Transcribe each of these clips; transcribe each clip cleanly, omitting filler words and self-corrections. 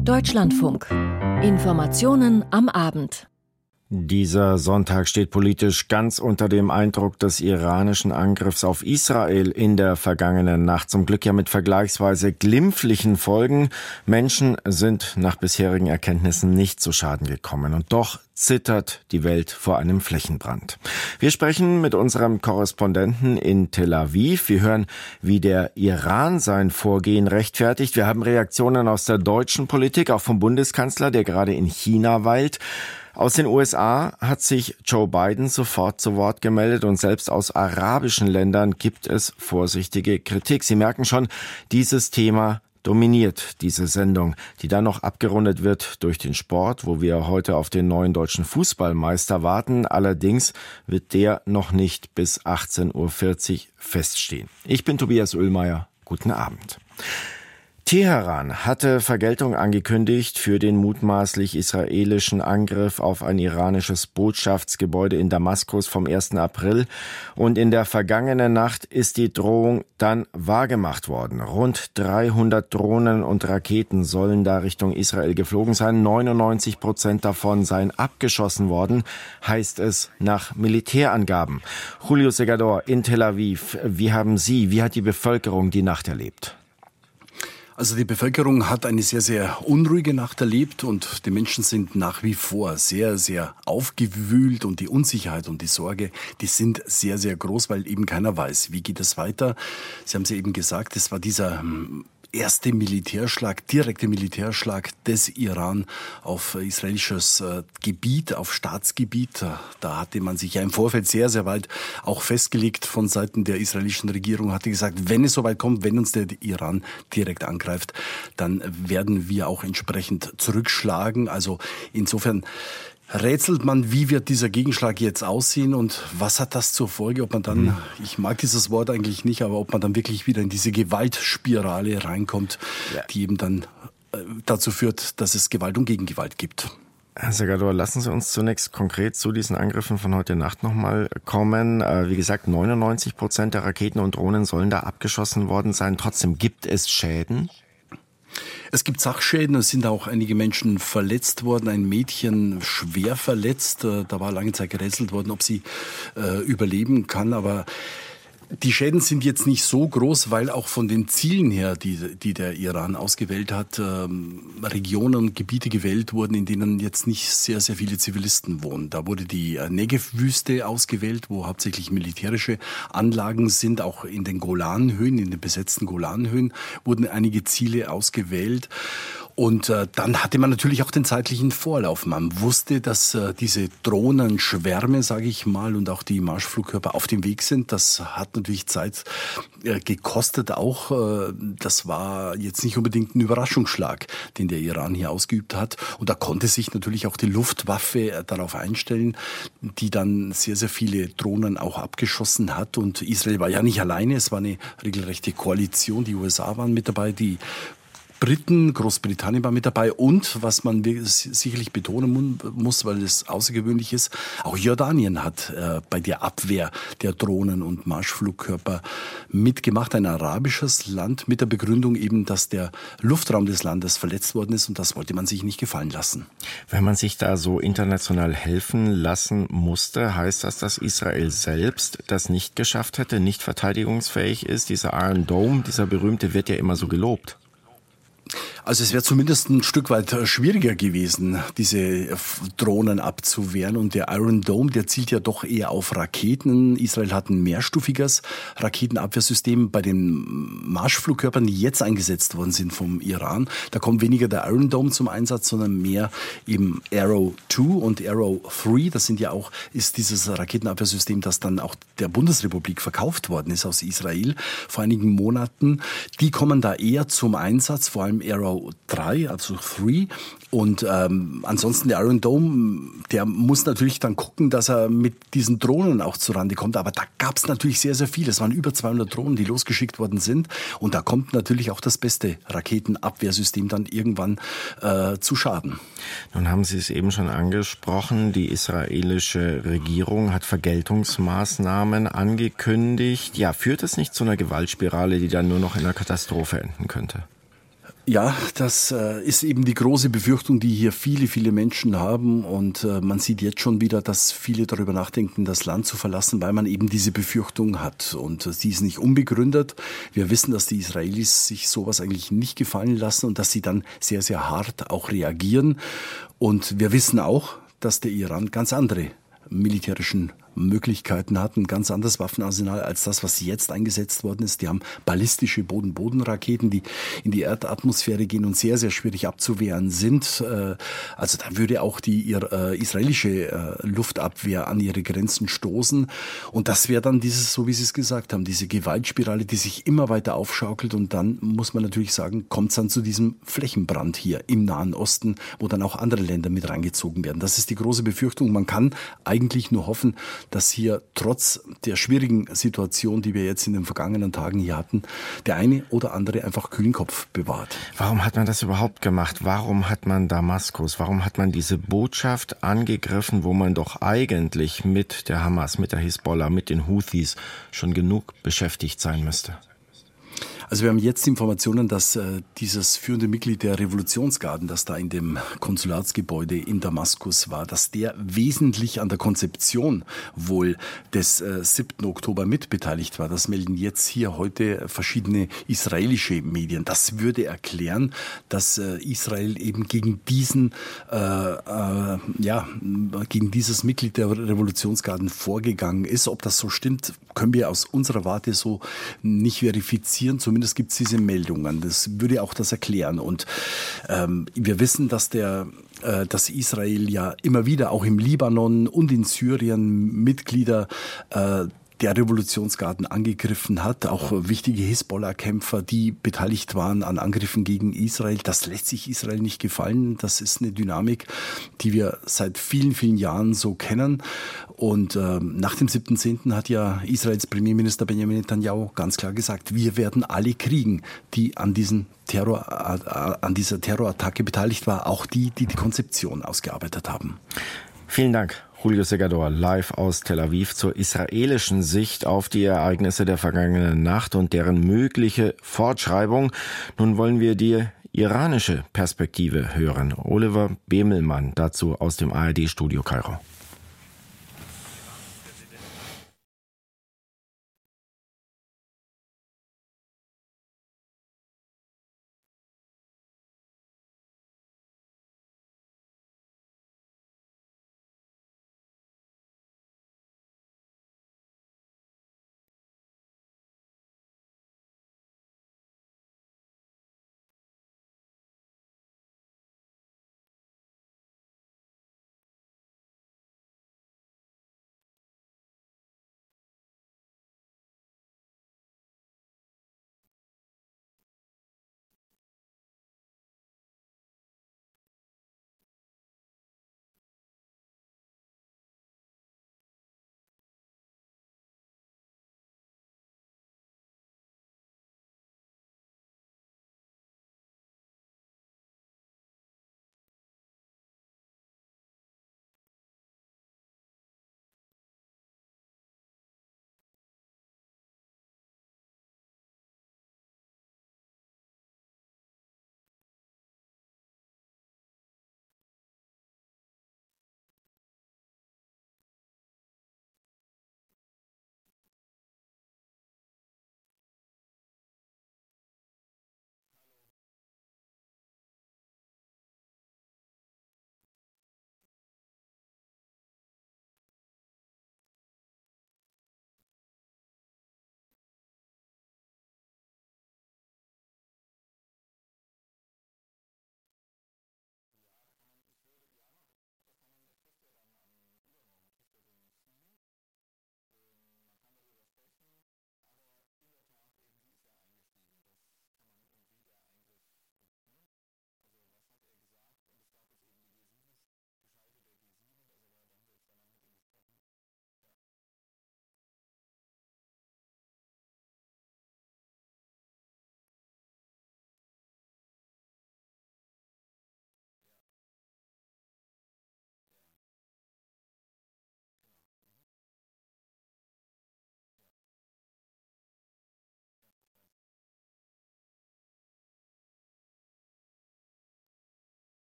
Deutschlandfunk. Informationen am Abend. Dieser Sonntag steht politisch ganz unter dem Eindruck des iranischen Angriffs auf Israel in der vergangenen Nacht. Zum Glück ja mit vergleichsweise glimpflichen Folgen. Menschen sind nach bisherigen Erkenntnissen nicht zu Schaden gekommen. Und doch zittert die Welt vor einem Flächenbrand. Wir sprechen mit unserem Korrespondenten in Tel Aviv. Wir hören, wie der Iran sein Vorgehen rechtfertigt. Wir haben Reaktionen aus der deutschen Politik, auch vom Bundeskanzler, der gerade in China weilt. Aus den USA hat sich Joe Biden sofort zu Wort gemeldet und selbst aus arabischen Ländern gibt es vorsichtige Kritik. Sie merken schon, dieses Thema dominiert diese Sendung, die dann noch abgerundet wird durch den Sport, wo wir heute auf den neuen deutschen Fußballmeister warten. Allerdings wird der noch nicht bis 18:40 Uhr feststehen. Ich bin Tobias Oehlmeier. Guten Abend. Teheran hatte Vergeltung angekündigt für den mutmaßlich israelischen Angriff auf ein iranisches Botschaftsgebäude in Damaskus vom 1. April. Und in der vergangenen Nacht ist die Drohung dann wahrgemacht worden. Rund 300 Drohnen und Raketen sollen da Richtung Israel geflogen sein. 99% davon seien abgeschossen worden, heißt es nach Militärangaben. Julio Segador in Tel Aviv, wie hat die Bevölkerung die Nacht erlebt? Also die Bevölkerung hat eine sehr, sehr unruhige Nacht erlebt und die Menschen sind nach wie vor sehr, sehr aufgewühlt und die Unsicherheit und die Sorge, die sind sehr, sehr groß, weil eben keiner weiß, wie geht es weiter. Sie haben es ja eben gesagt, es war dieser erste Militärschlag, direkte Militärschlag des Iran auf israelisches Gebiet, auf Staatsgebiet. Da hatte man sich ja im Vorfeld sehr, sehr weit auch festgelegt von Seiten der israelischen Regierung, hatte gesagt, wenn es soweit kommt, wenn uns der Iran direkt angreift, dann werden wir auch entsprechend zurückschlagen. Also insofern rätselt man, wie wird dieser Gegenschlag jetzt aussehen und was hat das zur Folge, ob man dann, ich mag dieses Wort eigentlich nicht, aber ob man dann wirklich wieder in diese Gewaltspirale reinkommt, die eben dann dazu führt, dass es Gewalt und Gegengewalt gibt. Herr Segador, lassen Sie uns zunächst konkret zu diesen Angriffen von heute Nacht nochmal kommen. Wie gesagt, 99% der Raketen und Drohnen sollen da abgeschossen worden sein. Trotzdem gibt es Schäden? Es gibt Sachschäden, es sind auch einige Menschen verletzt worden, ein Mädchen schwer verletzt. Da war lange Zeit gerätselt worden, ob sie überleben kann, aber die Schäden sind jetzt nicht so groß, weil auch von den Zielen her, die der Iran ausgewählt hat, Regionen und Gebiete gewählt wurden, in denen jetzt nicht sehr, sehr viele Zivilisten wohnen. Da wurde die Negev-Wüste ausgewählt, wo hauptsächlich militärische Anlagen sind. Auch in den Golanhöhen, in den besetzten Golanhöhen wurden einige Ziele ausgewählt. Und dann hatte man natürlich auch den zeitlichen Vorlauf. Man wusste, dass diese Drohnenschwärme, sage ich mal, und auch die Marschflugkörper auf dem Weg sind. Das hat natürlich Zeit gekostet auch. Das war jetzt nicht unbedingt ein Überraschungsschlag, den der Iran hier ausgeübt hat. Und da konnte sich natürlich auch die Luftwaffe darauf einstellen, die dann sehr, sehr viele Drohnen auch abgeschossen hat. Und Israel war ja nicht alleine. Es war eine regelrechte Koalition. Die USA waren mit dabei, die Briten, Großbritannien war mit dabei und, was man sicherlich betonen muss, weil es außergewöhnlich ist, auch Jordanien hat bei der Abwehr der Drohnen und Marschflugkörper mitgemacht. Ein arabisches Land mit der Begründung eben, dass der Luftraum des Landes verletzt worden ist und das wollte man sich nicht gefallen lassen. Wenn man sich da so international helfen lassen musste, heißt das, dass Israel selbst das nicht geschafft hätte, nicht verteidigungsfähig ist? Dieser Iron Dome, dieser berühmte, wird ja immer so gelobt. Also es wäre zumindest ein Stück weit schwieriger gewesen, diese Drohnen abzuwehren. Und der Iron Dome, der zielt ja doch eher auf Raketen. Israel hat ein mehrstufiges Raketenabwehrsystem. Bei den Marschflugkörpern, die jetzt eingesetzt worden sind vom Iran, da kommt weniger der Iron Dome zum Einsatz, sondern mehr eben Arrow 2 und Arrow 3. Das ist dieses Raketenabwehrsystem, das dann auch der Bundesrepublik verkauft worden ist aus Israel vor einigen Monaten. Die kommen da eher zum Einsatz, vor allem Arrow 3, also 3. Und ansonsten der Iron Dome, der muss natürlich dann gucken, dass er mit diesen Drohnen auch zurande kommt. Aber da gab es natürlich sehr, sehr viele. Es waren über 200 Drohnen, die losgeschickt worden sind. Und da kommt natürlich auch das beste Raketenabwehrsystem dann irgendwann zu Schaden. Nun haben Sie es eben schon angesprochen. Die israelische Regierung hat Vergeltungsmaßnahmen angekündigt. Ja, führt es nicht zu einer Gewaltspirale, die dann nur noch in einer Katastrophe enden könnte? Ja, das ist eben die große Befürchtung, die hier viele, viele Menschen haben. Und man sieht jetzt schon wieder, dass viele darüber nachdenken, das Land zu verlassen, weil man eben diese Befürchtung hat. Und sie ist nicht unbegründet. Wir wissen, dass die Israelis sich sowas eigentlich nicht gefallen lassen und dass sie dann sehr, sehr hart auch reagieren. Und wir wissen auch, dass der Iran ganz andere militärischen Möglichkeiten hat, ein ganz anderes Waffenarsenal als das, was jetzt eingesetzt worden ist. Die haben ballistische Boden-Boden-Raketen, die in die Erdatmosphäre gehen und sehr, sehr schwierig abzuwehren sind. Also da würde auch die israelische Luftabwehr an ihre Grenzen stoßen. Und das wäre dann dieses, so wie Sie es gesagt haben, diese Gewaltspirale, die sich immer weiter aufschaukelt. Und dann muss man natürlich sagen, kommt es dann zu diesem Flächenbrand hier im Nahen Osten, wo dann auch andere Länder mit reingezogen werden. Das ist die große Befürchtung. Man kann eigentlich nur hoffen, dass hier trotz der schwierigen Situation, die wir jetzt in den vergangenen Tagen hier hatten, der eine oder andere einfach kühlen Kopf bewahrt. Warum hat man das überhaupt gemacht? Warum hat man Damaskus, warum hat man diese Botschaft angegriffen, wo man doch eigentlich mit der Hamas, mit der Hisbollah, mit den Houthis schon genug beschäftigt sein müsste? Also wir haben jetzt Informationen, dass dieses führende Mitglied der Revolutionsgarden, das da in dem Konsulatsgebäude in Damaskus war, dass der wesentlich an der Konzeption wohl des 7. Oktober mitbeteiligt war. Das melden jetzt hier heute verschiedene israelische Medien. Das würde erklären, dass Israel eben gegen diesen, gegen dieses Mitglied der Revolutionsgarden vorgegangen ist. Ob das so stimmt, können wir aus unserer Warte so nicht verifizieren. Zumindest gibt es diese Meldungen. Das würde auch das erklären. Und wir wissen, dass Israel ja immer wieder auch im Libanon und in Syrien Mitglieder der Revolutionsgarden angegriffen hat, auch wichtige Hisbollah-Kämpfer, die beteiligt waren an Angriffen gegen Israel. Das lässt sich Israel nicht gefallen. Das ist eine Dynamik, die wir seit vielen, vielen Jahren so kennen. Und nach dem 7.10. hat ja Israels Premierminister Benjamin Netanyahu ganz klar gesagt, wir werden alle kriegen, die an dieser Terrorattacke beteiligt waren, auch die Konzeption ausgearbeitet haben. Vielen Dank. Julio Segador, live aus Tel Aviv zur israelischen Sicht auf die Ereignisse der vergangenen Nacht und deren mögliche Fortschreibung. Nun wollen wir die iranische Perspektive hören. Oliver Bemelmann dazu aus dem ARD-Studio Kairo.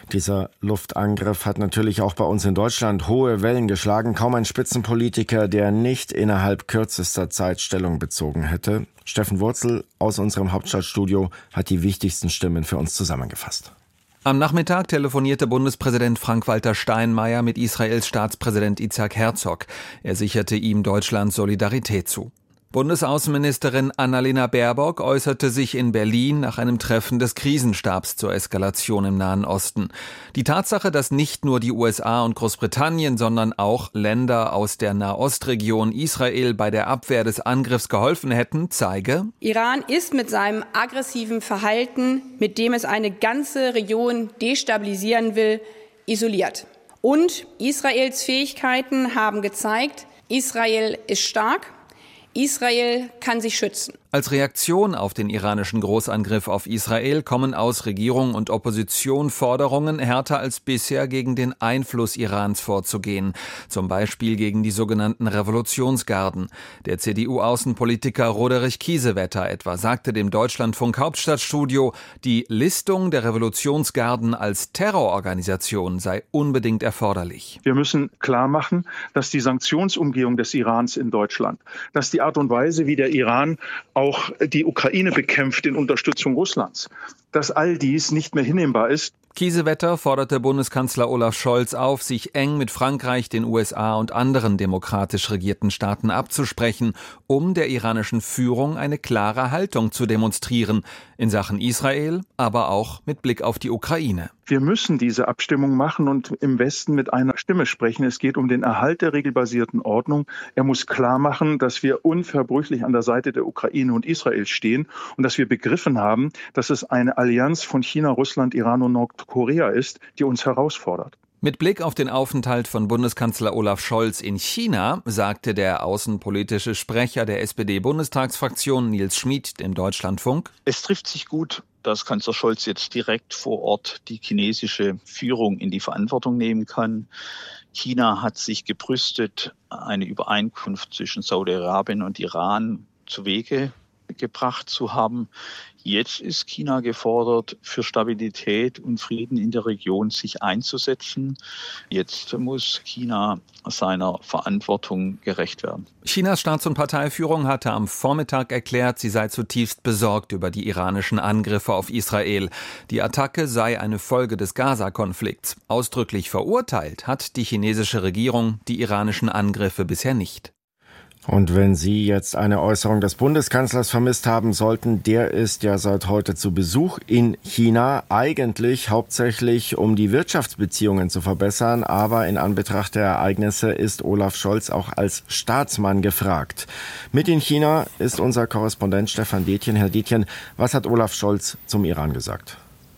Dieser Luftangriff hat natürlich auch bei uns in Deutschland hohe Wellen geschlagen. Kaum ein Spitzenpolitiker, der nicht innerhalb kürzester Zeit Stellung bezogen hätte. Steffen Wurzel aus unserem Hauptstadtstudio hat die wichtigsten Stimmen für uns zusammengefasst. Am Nachmittag telefonierte Bundespräsident Frank-Walter Steinmeier mit Israels Staatspräsident Itzhak Herzog. Er sicherte ihm Deutschlands Solidarität zu. Bundesaußenministerin Annalena Baerbock äußerte sich in Berlin nach einem Treffen des Krisenstabs zur Eskalation im Nahen Osten. Die Tatsache, dass nicht nur die USA und Großbritannien, sondern auch Länder aus der Nahostregion Israel bei der Abwehr des Angriffs geholfen hätten, zeige: Iran ist mit seinem aggressiven Verhalten, mit dem es eine ganze Region destabilisieren will, isoliert. Und Israels Fähigkeiten haben gezeigt, Israel ist stark. Israel kann sich schützen. Als Reaktion auf den iranischen Großangriff auf Israel kommen aus Regierung und Opposition Forderungen, härter als bisher gegen den Einfluss Irans vorzugehen. Zum Beispiel gegen die sogenannten Revolutionsgarden. Der CDU-Außenpolitiker Roderich Kiesewetter etwa sagte dem Deutschlandfunk Hauptstadtstudio, die Listung der Revolutionsgarden als Terrororganisation sei unbedingt erforderlich. Wir müssen klar machen, dass die Sanktionsumgehung des Irans in Deutschland, dass die Art und Weise, wie der Iran auch die Ukraine bekämpft in Unterstützung Russlands, dass all dies nicht mehr hinnehmbar ist. Kiesewetter forderte Bundeskanzler Olaf Scholz auf, sich eng mit Frankreich, den USA und anderen demokratisch regierten Staaten abzusprechen, um der iranischen Führung eine klare Haltung zu demonstrieren, in Sachen Israel, aber auch mit Blick auf die Ukraine. Wir müssen diese Abstimmung machen und im Westen mit einer Stimme sprechen. Es geht um den Erhalt der regelbasierten Ordnung. Er muss klar machen, dass wir unverbrüchlich an der Seite der Ukraine und Israel stehen und dass wir begriffen haben, dass es eine Allianz von China, Russland, Iran und Nordkorea ist, die uns herausfordert. Mit Blick auf den Aufenthalt von Bundeskanzler Olaf Scholz in China sagte der außenpolitische Sprecher der SPD-Bundestagsfraktion Nils Schmid dem Deutschlandfunk: Es trifft sich gut, dass Kanzler Scholz jetzt direkt vor Ort die chinesische Führung in die Verantwortung nehmen kann. China hat sich gebrüstet, eine Übereinkunft zwischen Saudi-Arabien und Iran zu Wege gebracht zu haben. Jetzt ist China gefordert, für Stabilität und Frieden in der Region sich einzusetzen. Jetzt muss China seiner Verantwortung gerecht werden. Chinas Staats- und Parteiführung hatte am Vormittag erklärt, sie sei zutiefst besorgt über die iranischen Angriffe auf Israel. Die Attacke sei eine Folge des Gaza-Konflikts. Ausdrücklich verurteilt hat die chinesische Regierung die iranischen Angriffe bisher nicht. Und wenn Sie jetzt eine Äußerung des Bundeskanzlers vermisst haben sollten, der ist ja seit heute zu Besuch in China, eigentlich hauptsächlich um die Wirtschaftsbeziehungen zu verbessern, aber in Anbetracht der Ereignisse ist Olaf Scholz auch als Staatsmann gefragt. Mit in China ist unser Korrespondent Stefan Detjen. Herr Detjen, was hat Olaf Scholz zum Iran gesagt?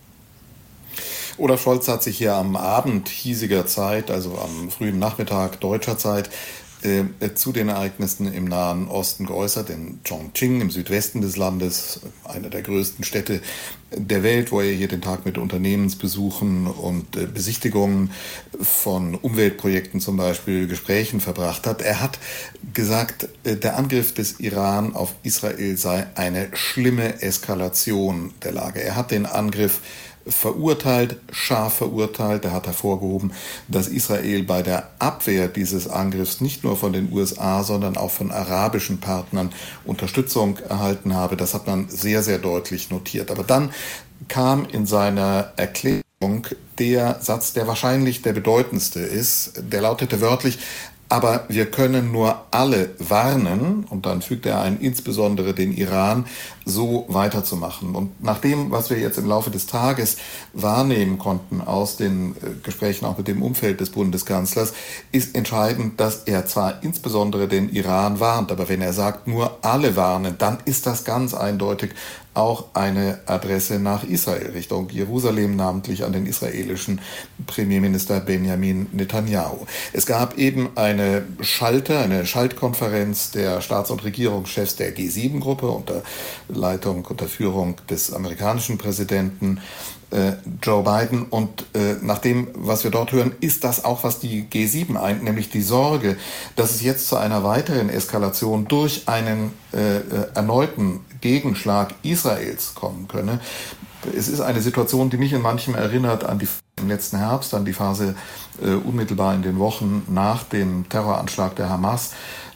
Olaf Scholz hat sich hier am Abend hiesiger Zeit, also am frühen Nachmittag deutscher Zeit, zu den Ereignissen im Nahen Osten geäußert, in Chongqing im Südwesten des Landes, einer der größten Städte der Welt, wo er hier den Tag mit Unternehmensbesuchen und Besichtigungen von Umweltprojekten zum Beispiel Gesprächen verbracht hat. Er hat gesagt, der Angriff des Iran auf Israel sei eine schlimme Eskalation der Lage. Er hat den Angriff verurteilt, scharf verurteilt. Er hat hervorgehoben, dass Israel bei der Abwehr dieses Angriffs nicht nur von den USA, sondern auch von arabischen Partnern Unterstützung erhalten habe. Das hat man sehr, sehr deutlich notiert. Aber dann kam in seiner Erklärung der Satz, der wahrscheinlich der bedeutendste ist. Der lautete wörtlich: Aber wir können nur alle warnen, und dann fügt er ein, insbesondere den Iran, so weiterzumachen. Und nach dem, was wir jetzt im Laufe des Tages wahrnehmen konnten aus den Gesprächen auch mit dem Umfeld des Bundeskanzlers, ist entscheidend, dass er zwar insbesondere den Iran warnt, aber wenn er sagt, nur alle warnen, dann ist das ganz eindeutig auch eine Adresse nach Israel, Richtung Jerusalem, namentlich an den israelischen Premierminister Benjamin Netanyahu. Es gab eben eine Schaltkonferenz der Staats- und Regierungschefs der G7-Gruppe unter Führung des amerikanischen Präsidenten Joe Biden. Und nach dem, was wir dort hören, ist das auch, was die G7 eint, nämlich die Sorge, dass es jetzt zu einer weiteren Eskalation durch einen erneuten Gegenschlag Israels kommen könne. Es ist eine Situation, die mich in manchem erinnert an die im letzten Herbst, dann die Phase unmittelbar in den Wochen nach dem Terroranschlag der Hamas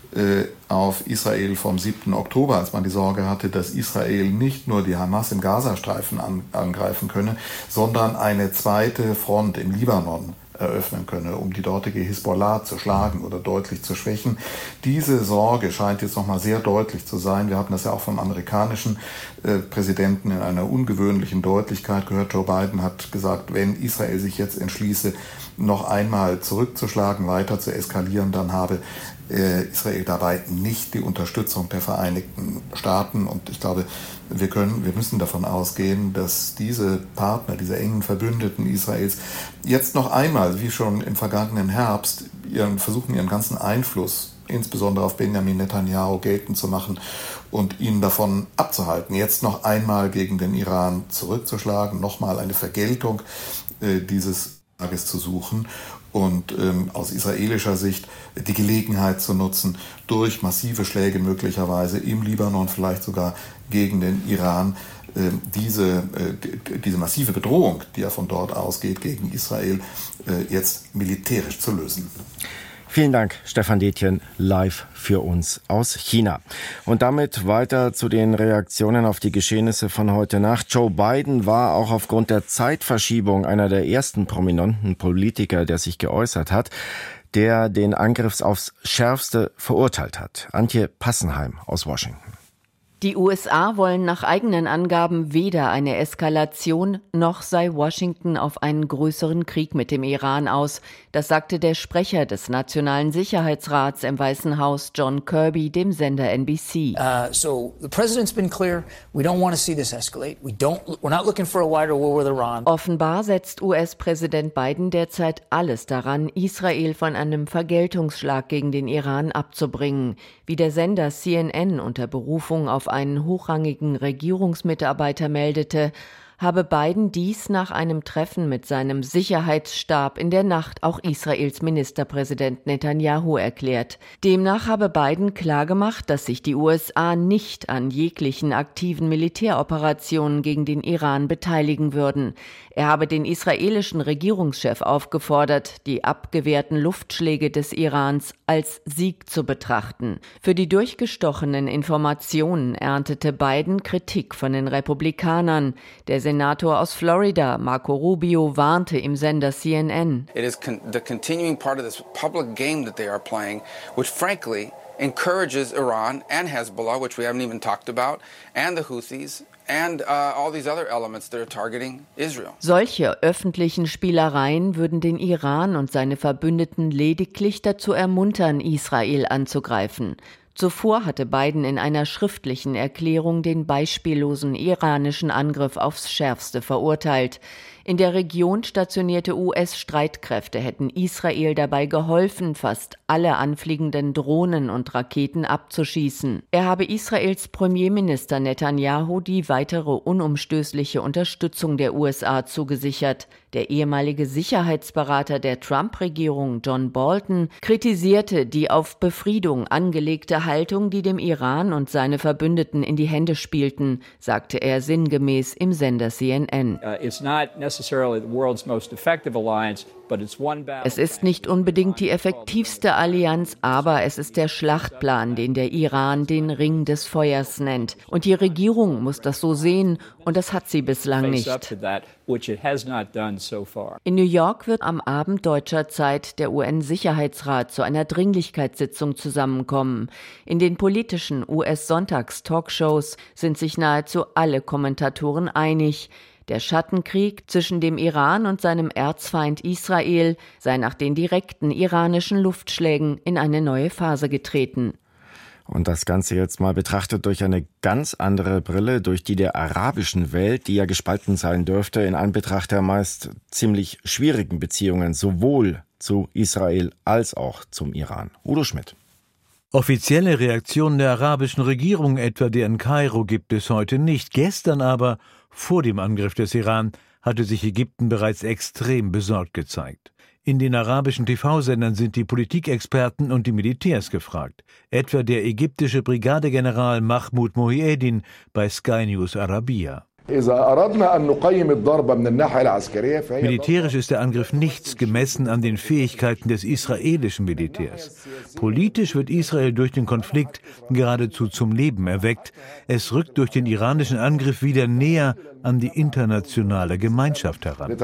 auf Israel vom 7. Oktober, als man die Sorge hatte, dass Israel nicht nur die Hamas im Gazastreifen angreifen könne, sondern eine zweite Front im Libanon eröffnen könne, um die dortige Hisbollah zu schlagen oder deutlich zu schwächen. Diese Sorge scheint jetzt nochmal sehr deutlich zu sein. Wir hatten das ja auch vom amerikanischen Präsidenten in einer ungewöhnlichen Deutlichkeit gehört. Joe Biden hat gesagt, wenn Israel sich jetzt entschließe, noch einmal zurückzuschlagen, weiter zu eskalieren, dann habe Israel dabei nicht die Unterstützung der Vereinigten Staaten. Und ich glaube, wir müssen davon ausgehen, dass diese Partner, diese engen Verbündeten Israels jetzt noch einmal, wie schon im vergangenen Herbst, versuchen ihren ganzen Einfluss, insbesondere auf Benjamin Netanyahu, geltend zu machen und ihn davon abzuhalten, jetzt noch einmal gegen den Iran zurückzuschlagen, nochmal eine Vergeltung dieses Tages zu suchen und aus israelischer Sicht die Gelegenheit zu nutzen, durch massive Schläge möglicherweise im Libanon, vielleicht sogar gegen den Iran, diese massive Bedrohung, die ja von dort ausgeht, gegen Israel jetzt militärisch zu lösen. Vielen Dank, Stefan Detjen, live für uns aus China. Und damit weiter zu den Reaktionen auf die Geschehnisse von heute Nacht. Joe Biden war auch aufgrund der Zeitverschiebung einer der ersten prominenten Politiker, der sich geäußert hat, der den Angriff aufs Schärfste verurteilt hat. Antje Passenheim aus Washington. Die USA wollen nach eigenen Angaben weder eine Eskalation, noch sei Washington auf einen größeren Krieg mit dem Iran aus. Das sagte der Sprecher des Nationalen Sicherheitsrats im Weißen Haus, John Kirby, dem Sender NBC. So the president's been clear. We don't want to see this escalate. We're not looking for a wider war with Iran. Offenbar setzt US-Präsident Biden derzeit alles daran, Israel von einem Vergeltungsschlag gegen den Iran abzubringen. Wie der Sender CNN unter Berufung auf einen hochrangigen Regierungsmitarbeiter meldete, habe Biden dies nach einem Treffen mit seinem Sicherheitsstab in der Nacht auch Israels Ministerpräsident Netanyahu erklärt. Demnach habe Biden klargemacht, dass sich die USA nicht an jeglichen aktiven Militäroperationen gegen den Iran beteiligen würden. Er habe den israelischen Regierungschef aufgefordert, die abgewehrten Luftschläge des Irans als Sieg zu betrachten. Für die durchgestochenen Informationen erntete Biden Kritik von den Republikanern. Der Senator aus Florida, Marco Rubio, warnte im Sender CNN. It is the continuing part of this public game that they are playing, which frankly encourages Iran and Hezbollah, which we haven't even talked about, and the Houthis and all these other elements that are targeting Israel. Solche öffentlichen Spielereien würden den Iran und seine Verbündeten lediglich dazu ermuntern, Israel anzugreifen. Zuvor hatte Biden in einer schriftlichen Erklärung den beispiellosen iranischen Angriff aufs Schärfste verurteilt. In der Region stationierte US-Streitkräfte hätten Israel dabei geholfen, fast alle anfliegenden Drohnen und Raketen abzuschießen. Er habe Israels Premierminister Netanyahu die weitere unumstößliche Unterstützung der USA zugesichert. Der ehemalige Sicherheitsberater der Trump-Regierung, John Bolton, kritisierte die auf Befriedung angelegte Haltung, die dem Iran und seine Verbündeten in die Hände spielten, sagte er sinngemäß im Sender CNN. Es ist nicht unbedingt die effektivste Allianz, aber es ist der Schlachtplan, den der Iran den Ring des Feuers nennt. Und die Regierung muss das so sehen, und das hat sie bislang nicht. In New York wird am Abend deutscher Zeit der UN-Sicherheitsrat zu einer Dringlichkeitssitzung zusammenkommen. In den politischen US-Sonntags-Talkshows sind sich nahezu alle Kommentatoren einig. Der Schattenkrieg zwischen dem Iran und seinem Erzfeind Israel sei nach den direkten iranischen Luftschlägen in eine neue Phase getreten. Und das Ganze jetzt mal betrachtet durch eine ganz andere Brille, durch die der arabischen Welt, die ja gespalten sein dürfte, in Anbetracht der meist ziemlich schwierigen Beziehungen sowohl zu Israel als auch zum Iran. Udo Schmidt. Offizielle Reaktionen der arabischen Regierung, etwa der in Kairo, gibt es heute nicht. Gestern aber, vor dem Angriff des Iran, hatte sich Ägypten bereits extrem besorgt gezeigt. In den arabischen TV-Sendern sind die Politikexperten und die Militärs gefragt. Etwa der ägyptische Brigadegeneral Mahmoud Mohiedin bei Sky News Arabia. Militärisch ist der Angriff nichts gemessen an den Fähigkeiten des israelischen Militärs. Politisch wird Israel durch den Konflikt geradezu zum Leben erweckt. Es rückt durch den iranischen Angriff wieder näher an die internationale Gemeinschaft heran.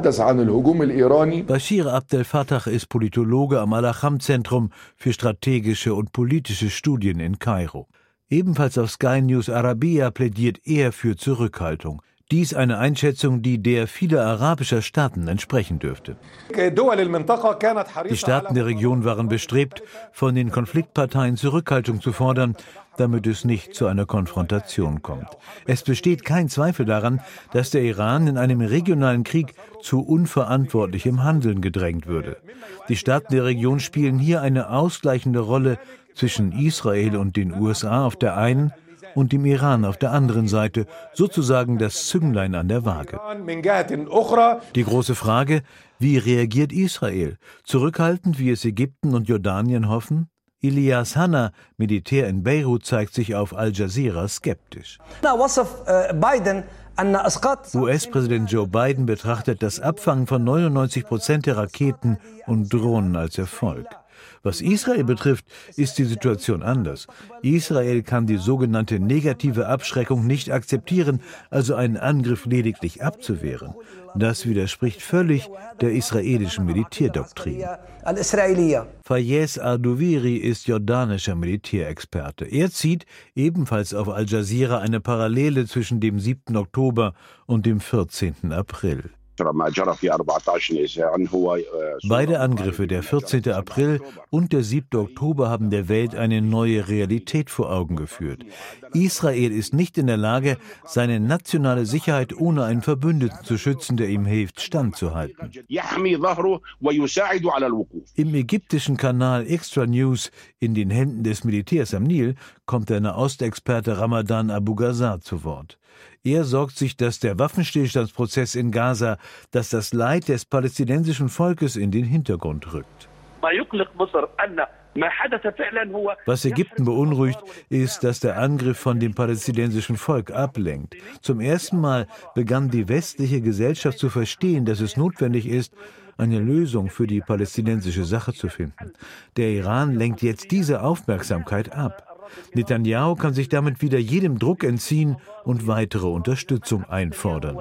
Bashir Abdel Fattah ist Politologe am Al-Acham-Zentrum für strategische und politische Studien in Kairo. Ebenfalls auf Sky News Arabia plädiert er für Zurückhaltung. Dies eine Einschätzung, die der vieler arabischer Staaten entsprechen dürfte. Die Staaten der Region waren bestrebt, von den Konfliktparteien Zurückhaltung zu fordern, damit es nicht zu einer Konfrontation kommt. Es besteht kein Zweifel daran, dass der Iran in einem regionalen Krieg zu unverantwortlichem Handeln gedrängt würde. Die Staaten der Region spielen hier eine ausgleichende Rolle zwischen Israel und den USA auf der einen und dem Iran auf der anderen Seite, sozusagen das Zünglein an der Waage. Die große Frage, wie reagiert Israel? Zurückhaltend, wie es Ägypten und Jordanien hoffen? Ilyas Hanna, Militär in Beirut, zeigt sich auf Al Jazeera skeptisch. US-Präsident Joe Biden betrachtet das Abfangen von 99% der Raketen und Drohnen als Erfolg. Was Israel betrifft, ist die Situation anders. Israel kann die sogenannte negative Abschreckung nicht akzeptieren, also einen Angriff lediglich abzuwehren. Das widerspricht völlig der israelischen Militärdoktrin. Fayez Ardouiri ist jordanischer Militärexperte. Er zieht ebenfalls auf Al Jazeera eine Parallele zwischen dem 7. Oktober und dem 14. April. Beide Angriffe, der 14. April und der 7. Oktober, haben der Welt eine neue Realität vor Augen geführt. Israel ist nicht in der Lage, seine nationale Sicherheit ohne einen Verbündeten zu schützen, der ihm hilft, standzuhalten. Im ägyptischen Kanal Extra News, in den Händen des Militärs am Nil, kommt der Nahostexperte Ramadan Abu Ghazar zu Wort. Er sorgt sich, dass der Waffenstillstandsprozess in Gaza, dass das Leid des palästinensischen Volkes in den Hintergrund rückt. Was Ägypten beunruhigt, ist, dass der Angriff von dem palästinensischen Volk ablenkt. Zum ersten Mal begann die westliche Gesellschaft zu verstehen, dass es notwendig ist, eine Lösung für die palästinensische Sache zu finden. Der Iran lenkt jetzt diese Aufmerksamkeit ab. Netanyahu kann sich damit wieder jedem Druck entziehen und weitere Unterstützung einfordern.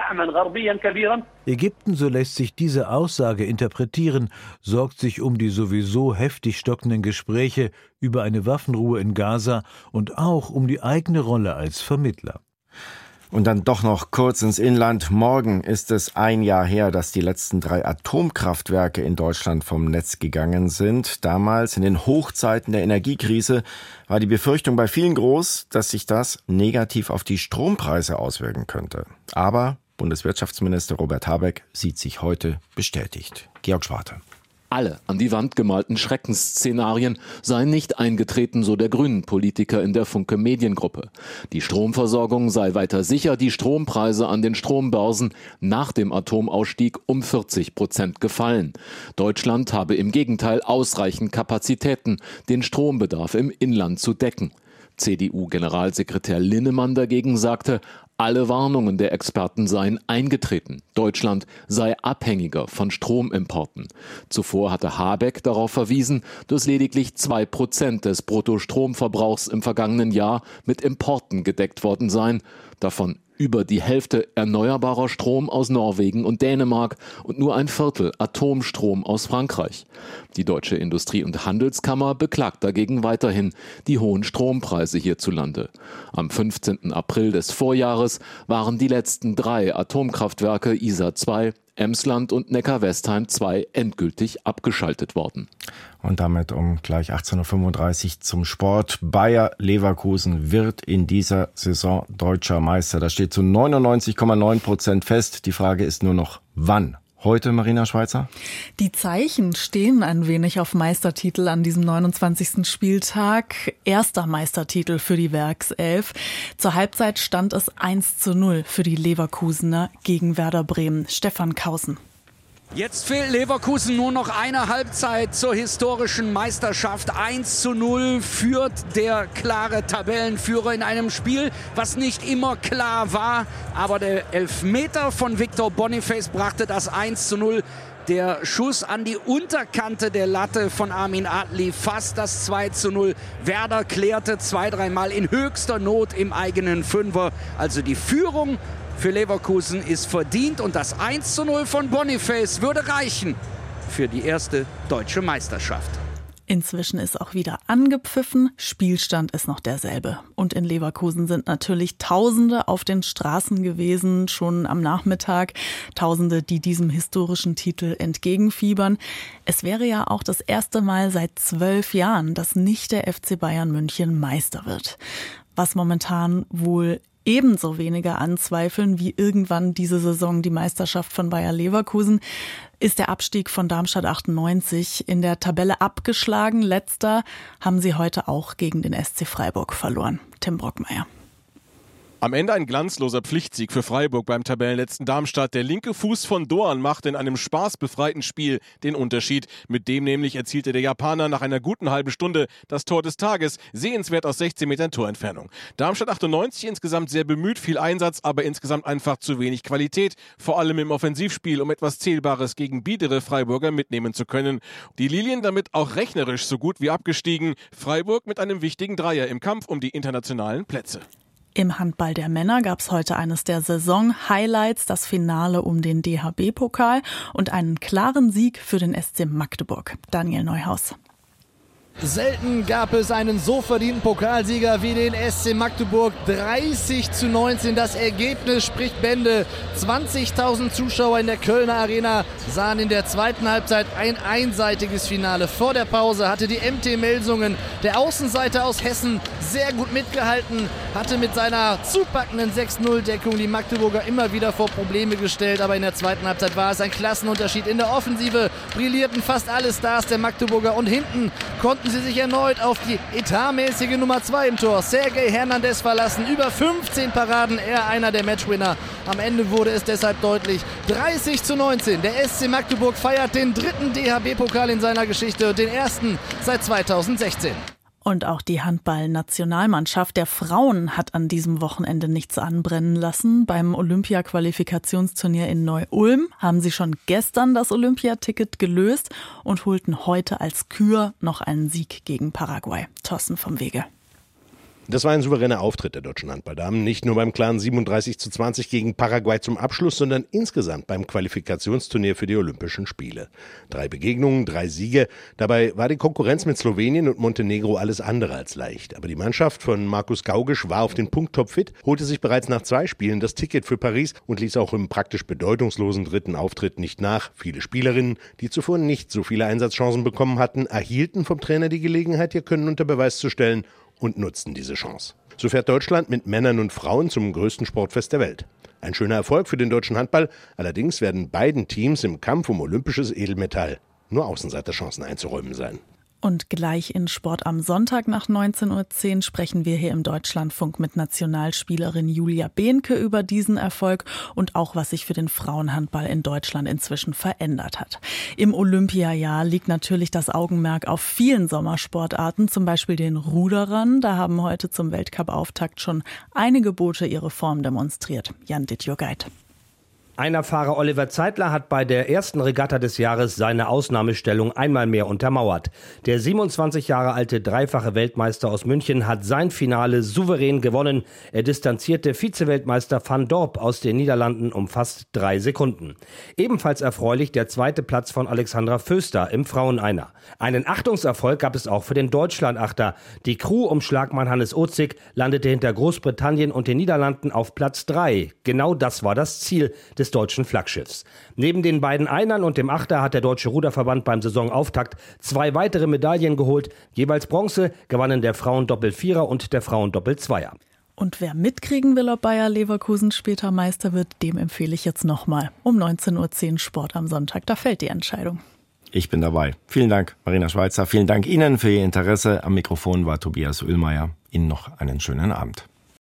Ägypten, so lässt sich diese Aussage interpretieren, sorgt sich um die sowieso heftig stockenden Gespräche über eine Waffenruhe in Gaza und auch um die eigene Rolle als Vermittler. Und dann doch noch kurz ins Inland. Morgen ist es ein Jahr her, dass die letzten 3 Atomkraftwerke in Deutschland vom Netz gegangen sind. Damals, in den Hochzeiten der Energiekrise, war die Befürchtung bei vielen groß, dass sich das negativ auf die Strompreise auswirken könnte. Aber Bundeswirtschaftsminister Robert Habeck sieht sich heute bestätigt. Georg Schwarte. Alle an die Wand gemalten Schreckensszenarien seien nicht eingetreten, so der Grünen-Politiker in der Funke Mediengruppe. Die Stromversorgung sei weiter sicher, die Strompreise an den Strombörsen nach dem Atomausstieg um 40% gefallen. Deutschland habe im Gegenteil ausreichend Kapazitäten, den Strombedarf im Inland zu decken. CDU-Generalsekretär Linnemann dagegen sagte, alle Warnungen der Experten seien eingetreten. Deutschland sei abhängiger von Stromimporten. Zuvor hatte Habeck darauf verwiesen, dass lediglich 2% des Bruttostromverbrauchs im vergangenen Jahr mit Importen gedeckt worden seien. Davon über die Hälfte erneuerbarer Strom aus Norwegen und Dänemark und nur ein Viertel Atomstrom aus Frankreich. Die Deutsche Industrie- und Handelskammer beklagt dagegen weiterhin die hohen Strompreise hierzulande. Am 15. April des Vorjahres waren die letzten 3 Atomkraftwerke Isar 2, Emsland und Neckar-Westheim 2 endgültig abgeschaltet worden. Und damit um gleich 18.35 Uhr zum Sport. Bayer Leverkusen wird in dieser Saison deutscher Meister. Das steht zu 99,9% fest. Die Frage ist nur noch, wann? Heute, Marina Schweizer? Die Zeichen stehen ein wenig auf Meistertitel an diesem 29. Spieltag. Erster Meistertitel für die Werkself. Zur Halbzeit stand es 1:0 für die Leverkusener gegen Werder Bremen. Stefan Kausen. Jetzt fehlt Leverkusen nur noch eine Halbzeit zur historischen Meisterschaft. 1:0 führt der klare Tabellenführer in einem Spiel, was nicht immer klar war. Aber der Elfmeter von Victor Boniface brachte das 1:0. Der Schuss an die Unterkante der Latte von Amin Adli, fast das 2:0. Werder klärte 2-3 Mal in höchster Not im eigenen Fünfer. Also die Führung für Leverkusen ist verdient und das 1:0 von Boniface würde reichen für die erste deutsche Meisterschaft. Inzwischen ist auch wieder angepfiffen, Spielstand ist noch derselbe. Und in Leverkusen sind natürlich Tausende auf den Straßen gewesen, schon am Nachmittag. Tausende, die diesem historischen Titel entgegenfiebern. Es wäre ja auch das erste Mal seit 12 Jahren, dass nicht der FC Bayern München Meister wird. Was momentan wohl ebenso weniger anzweifeln wie irgendwann diese Saison die Meisterschaft von Bayer Leverkusen, ist der Abstieg von Darmstadt 98 in der Tabelle abgeschlagen. Letzter haben sie heute auch gegen den SC Freiburg verloren. Tim Brockmeier. Am Ende ein glanzloser Pflichtsieg für Freiburg beim Tabellenletzten Darmstadt. Der linke Fuß von Doan machte in einem spaßbefreiten Spiel den Unterschied. Mit dem nämlich erzielte der Japaner nach einer guten halben Stunde das Tor des Tages. Sehenswert aus 16 Metern Torentfernung. Darmstadt 98 insgesamt sehr bemüht, viel Einsatz, aber insgesamt einfach zu wenig Qualität. Vor allem im Offensivspiel, um etwas Zählbares gegen biedere Freiburger mitnehmen zu können. Die Lilien damit auch rechnerisch so gut wie abgestiegen. Freiburg mit einem wichtigen Dreier im Kampf um die internationalen Plätze. Im Handball der Männer gab es heute eines der Saison-Highlights, das Finale um den DHB-Pokal und einen klaren Sieg für den SC Magdeburg. Daniel Neuhaus. Selten gab es einen so verdienten Pokalsieger wie den SC Magdeburg. 30:19. Das Ergebnis spricht Bände. 20.000 Zuschauer in der Kölner Arena sahen in der zweiten Halbzeit ein einseitiges Finale. Vor der Pause hatte die MT Melsungen, der Außenseiter aus Hessen, sehr gut mitgehalten, hatte mit seiner zupackenden 6-0-Deckung die Magdeburger immer wieder vor Probleme gestellt. Aber in der zweiten Halbzeit war es ein Klassenunterschied. In der Offensive brillierten fast alle Stars der Magdeburger und hinten konnten sie sich erneut auf die etatmäßige Nummer 2 im Tor, Sergej Hernandez, verlassen. Über 15 Paraden, er einer der Matchwinner. Am Ende wurde es deshalb deutlich. 30:19. Der SC Magdeburg feiert den dritten DHB-Pokal in seiner Geschichte und den ersten seit 2016. Und auch die Handball-Nationalmannschaft der Frauen hat an diesem Wochenende nichts anbrennen lassen. Beim Olympia-Qualifikationsturnier in Neu-Ulm haben sie schon gestern das Olympiaticket gelöst und holten heute als Kür noch einen Sieg gegen Paraguay. Thorsten vom Wege. Das war ein souveräner Auftritt der deutschen Handballdamen, nicht nur beim klaren 37:20 gegen Paraguay zum Abschluss, sondern insgesamt beim Qualifikationsturnier für die Olympischen Spiele. 3 Begegnungen, 3 Siege. Dabei war die Konkurrenz mit Slowenien und Montenegro alles andere als leicht. Aber die Mannschaft von Markus Gaugisch war auf den Punkt topfit, holte sich bereits nach 2 Spielen das Ticket für Paris und ließ auch im praktisch bedeutungslosen dritten Auftritt nicht nach. Viele Spielerinnen, die zuvor nicht so viele Einsatzchancen bekommen hatten, erhielten vom Trainer die Gelegenheit, ihr Können unter Beweis zu stellen und nutzten diese Chance. So fährt Deutschland mit Männern und Frauen zum größten Sportfest der Welt. Ein schöner Erfolg für den deutschen Handball, allerdings werden beiden Teams im Kampf um olympisches Edelmetall nur Außenseiterchancen einzuräumen sein. Und gleich in Sport am Sonntag nach 19:10 Uhr sprechen wir hier im Deutschlandfunk mit Nationalspielerin Julia Behnke über diesen Erfolg und auch, was sich für den Frauenhandball in Deutschland inzwischen verändert hat. Im Olympiajahr liegt natürlich das Augenmerk auf vielen Sommersportarten, zum Beispiel den Ruderern. Da haben heute zum Weltcup-Auftakt schon einige Boote ihre Form demonstriert. Jan Dittjurgeit. Einerfahrer Oliver Zeitler hat bei der ersten Regatta des Jahres seine Ausnahmestellung einmal mehr untermauert. Der 27 Jahre alte dreifache Weltmeister aus München hat sein Finale souverän gewonnen. Er distanzierte Vize-Weltmeister Van Dorp aus den Niederlanden um fast 3 Sekunden. Ebenfalls erfreulich der zweite Platz von Alexandra Föster im Fraueneiner. Einen Achtungserfolg gab es auch für den Deutschlandachter. Die Crew um Schlagmann Hannes Ozig landete hinter Großbritannien und den Niederlanden auf Platz 3. Genau das war das Ziel des deutschen Flaggschiffs. Neben den beiden Einern und dem Achter hat der Deutsche Ruderverband beim Saisonauftakt 2 weitere Medaillen geholt. Jeweils Bronze gewannen der Frauendoppel-Vierer und der Frauendoppel-Zweier. Und wer mitkriegen will, ob Bayer Leverkusen später Meister wird, dem empfehle ich jetzt nochmal. Um 19:10 Uhr Sport am Sonntag, da fällt die Entscheidung. Ich bin dabei. Vielen Dank, Marina Schweizer. Vielen Dank Ihnen für Ihr Interesse. Am Mikrofon war Tobias Uhlmeier. Ihnen noch einen schönen Abend.